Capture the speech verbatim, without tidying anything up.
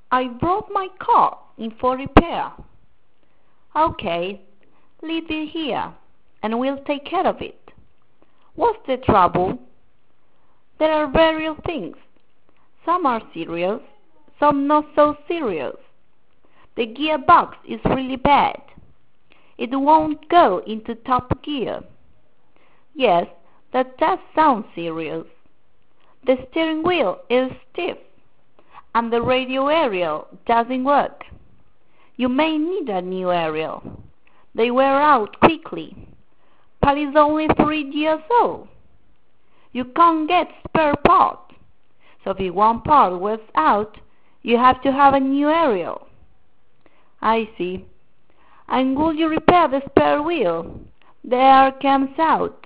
I brought my car in for repair. Okay, leave it here, and we'll take care of it. What's the trouble? There are various things. Some are serious, some not so serious. The gearbox is really bad. It won't go into top gear. Yes, that does sound serious. The steering wheel is stiff, and the radio aerial doesn't work. You may need a new aerial. They wear out quickly. But it's only three years old. You can't get spare parts. So if one part wears out, you have to have a new aerial. I see. And will you repair the spare wheel? The air comes out.